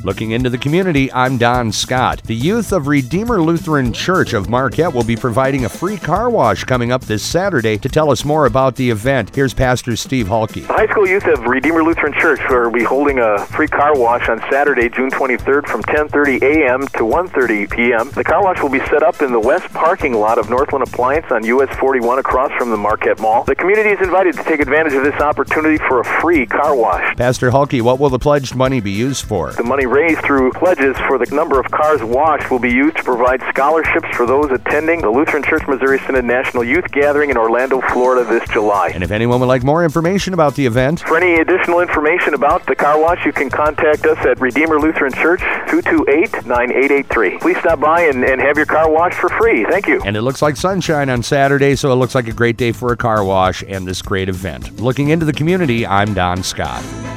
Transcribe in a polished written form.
Looking into the community, I'm Don Scott. The youth of Redeemer Lutheran Church of Marquette will be providing a free car wash coming up this Saturday. To tell us more about the event, here's Pastor Steve Halke. The high school youth of Redeemer Lutheran Church will be holding a free car wash on Saturday, June 23rd from 10:30 a.m. to 1:30 p.m. The car wash will be set up in the west parking lot of Northland Appliance on US 41 across from the Marquette Mall. The community is invited to take advantage of this opportunity for a free car wash. Pastor Halke, what will the pledged money be used for? The money raised through pledges for the number of cars washed will be used to provide scholarships for those attending the Lutheran Church Missouri Synod National Youth Gathering in Orlando, Florida this July. And if anyone would like more information about the event, for any additional information about the car wash, you can contact us at Redeemer Lutheran Church, 228-9883. Please stop by and have your car washed for free. Thank you. And it looks like sunshine on Saturday, so it looks like a great day for a car wash and this great event. Looking into the community, I'm Don Scott.